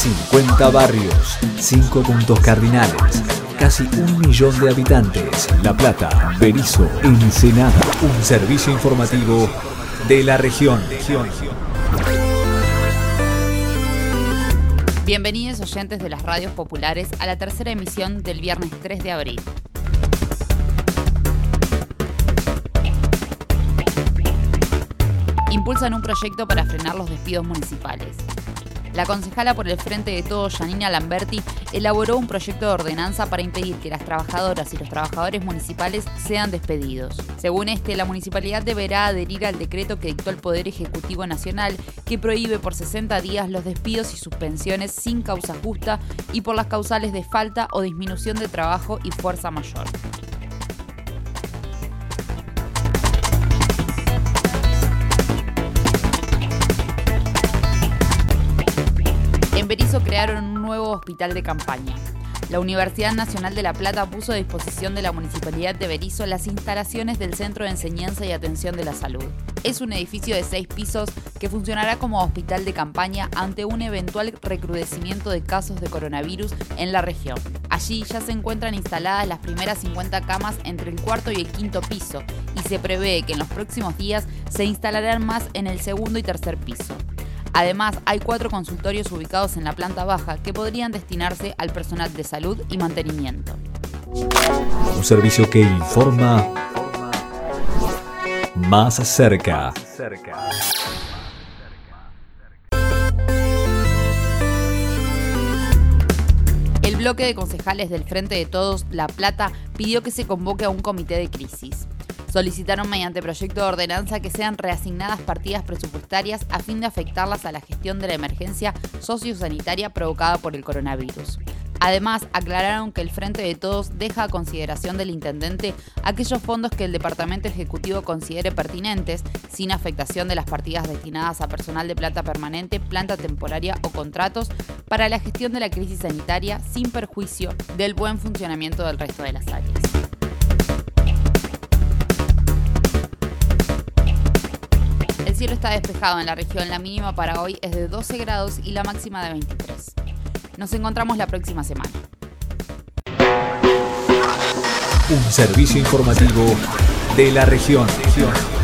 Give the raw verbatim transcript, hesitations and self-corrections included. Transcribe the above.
cincuenta barrios, cinco puntos cardinales, casi un millón de habitantes. La Plata, Berisso, Ensenada. Un servicio informativo de la región. Bienvenidos oyentes de las radios populares a la tercera emisión del viernes tres de abril. Impulsan un proyecto para frenar los despidos municipales. La concejala por el Frente de Todos, Janina Lamberti, elaboró un proyecto de ordenanza para impedir que las trabajadoras y los trabajadores municipales sean despedidos. Según este, la municipalidad deberá adherir al decreto que dictó el Poder Ejecutivo Nacional, que prohíbe por sesenta días los despidos y suspensiones sin causa justa y por las causales de falta o disminución de trabajo y fuerza mayor. En Berisso crearon un nuevo hospital de campaña. La Universidad Nacional de La Plata puso a disposición de la Municipalidad de Berisso las instalaciones del Centro de Enseñanza y Atención de la Salud. Es un edificio de seis pisos que funcionará como hospital de campaña ante un eventual recrudecimiento de casos de coronavirus en la región. Allí ya se encuentran instaladas las primeras cincuenta camas entre el cuarto y el quinto piso y se prevé que en los próximos días se instalarán más en el segundo y tercer piso. Además, hay cuatro consultorios ubicados en la planta baja que podrían destinarse al personal de salud y mantenimiento. Un servicio que informa más cerca. El bloque de concejales del Frente de Todos, La Plata, pidió que se convoque a un comité de crisis. Solicitaron mediante proyecto de ordenanza que sean reasignadas partidas presupuestarias a fin de afectarlas a la gestión de la emergencia sociosanitaria provocada por el coronavirus. Además, aclararon que el Frente de Todos deja a consideración del intendente aquellos fondos que el Departamento Ejecutivo considere pertinentes, sin afectación de las partidas destinadas a personal de planta permanente, planta temporaria o contratos, para la gestión de la crisis sanitaria, sin perjuicio del buen funcionamiento del resto de las áreas. El cielo está despejado en la región, la mínima para hoy es de doce grados y la máxima de veintitrés. Nos encontramos la próxima semana. Un servicio informativo de la región.